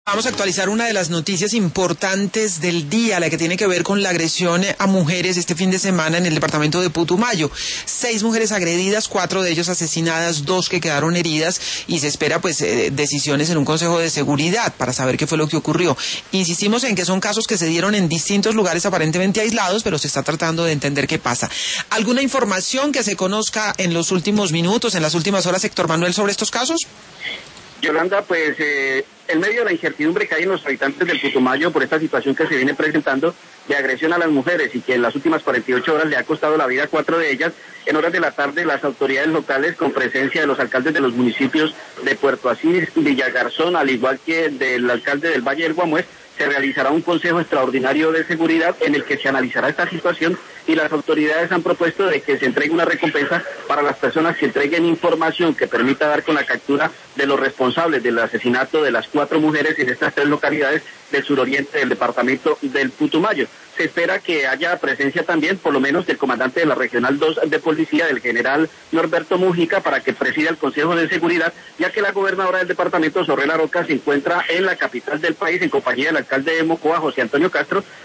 Vamos a actualizar una de las noticias importantes del día, la que tiene que ver con la agresión a mujeres este fin de semana en el departamento de Putumayo. 6 mujeres agredidas, 4 de ellas asesinadas, 2 que quedaron heridas y se espera decisiones en un consejo de seguridad para saber qué fue lo que ocurrió. Insistimos en que son casos que se dieron en distintos lugares aparentemente aislados, pero se está tratando de entender qué pasa. ¿Alguna información que se conozca en los últimos minutos, en las últimas horas, Héctor Manuel, sobre estos casos? Yolanda, en medio de la incertidumbre que hay en los habitantes del Putumayo por esta situación que se viene presentando de agresión a las mujeres y que en las últimas 48 horas le ha costado la vida a 4 de ellas, en horas de la tarde las autoridades locales, con presencia de los alcaldes de los municipios de Puerto Asís, Villagarzón, al igual que del alcalde del Valle del Guamués, se realizará un consejo extraordinario de seguridad en el que se analizará esta situación y las autoridades han propuesto de que se entregue una recompensa para las personas que entreguen información que permita dar con la captura de los responsables del asesinato de las 4 mujeres en estas 3 localidades del suroriente del departamento del Putumayo. Se espera que haya presencia también, por lo menos, del comandante de la Regional 2 de Policía, del general Norberto Mujica, para que presida el Consejo de Seguridad, ya que la gobernadora del departamento, Zorrela Roca, se encuentra en la capital del país en compañía del alcalde de Mocoa, José Antonio Castro,